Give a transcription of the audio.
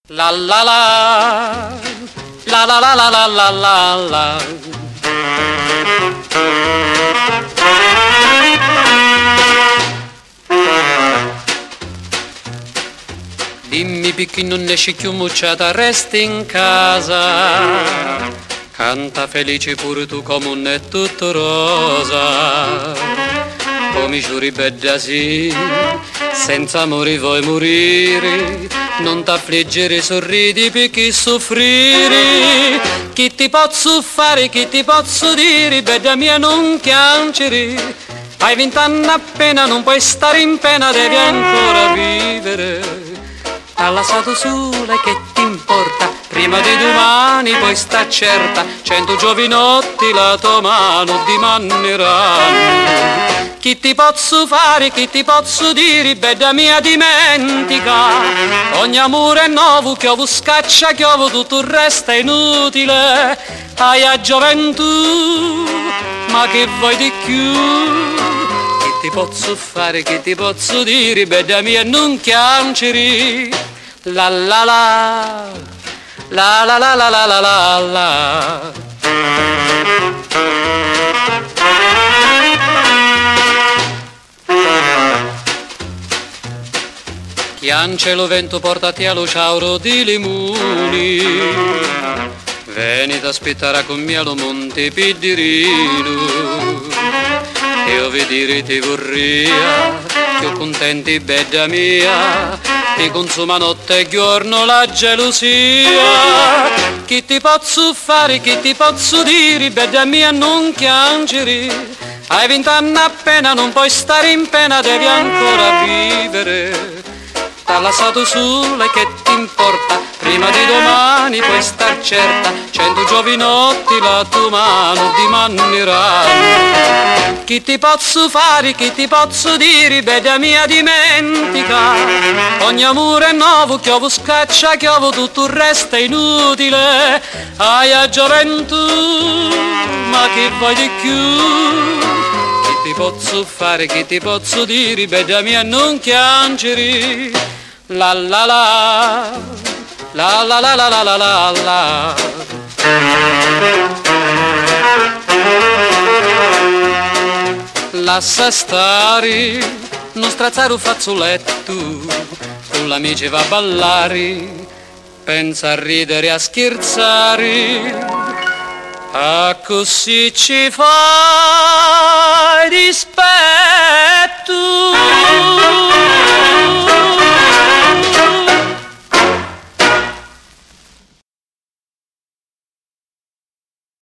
La la la, la la la la la la la la. Dimmi perché non ne esci più mucciata, resti in casa. Canta felice pure tu come un è tutto rosa. Come giuri bella sì, senza amore vuoi morire. Non t'affliggere, sorridi perché soffrire. Chi ti posso fare, chi ti posso dire, bella mia non piangere. Hai 20 anni appena, non puoi stare in pena, devi ancora vivere. T'ha lasciato sola, che ti importa? Prima di domani puoi sta certa, 100 giovinotti la tua mano dimanneranno. Chi ti posso fare, chi ti posso dire, bella mia dimentica. Ogni amore è nuovo, chiovo scaccia, chiovo, tutto il resto è inutile. Hai a gioventù, ma che vuoi di più? Che ti posso fare, che ti posso dire, bella mia non piangere. La la la, la la la la la la la la. Chiancelo vento portati allo ciauro di limoni. Venite aspettare con me allo Monte Piddirino. Io vi dire ti vorria, che contenti bella mia, ti consuma notte e giorno la gelosia. Chi ti posso fare, chi ti posso dire, bella mia non piangere. Hai 20 anni appena, non puoi stare in pena, devi ancora vivere. T'ha lasciato sola, che ti importa? Prima di domani puoi star certa, 100 giovinotti la tua mano dimanneranno. Chi ti posso fare, chi ti posso dire, bella mia dimentica. Ogni amore è nuovo, chiovo scaccia, chiovo, tutto il resto è inutile. Hai a gioventù, ma che vuoi di più? Chi ti posso fare, chi ti posso dire, bella mia non piangere. La la la, la la la la la la la la. Lascia stare, non strazzare un fazzoletto, con l'amici va a ballare, pensa a ridere e a scherzare, a così ci fai dispetto.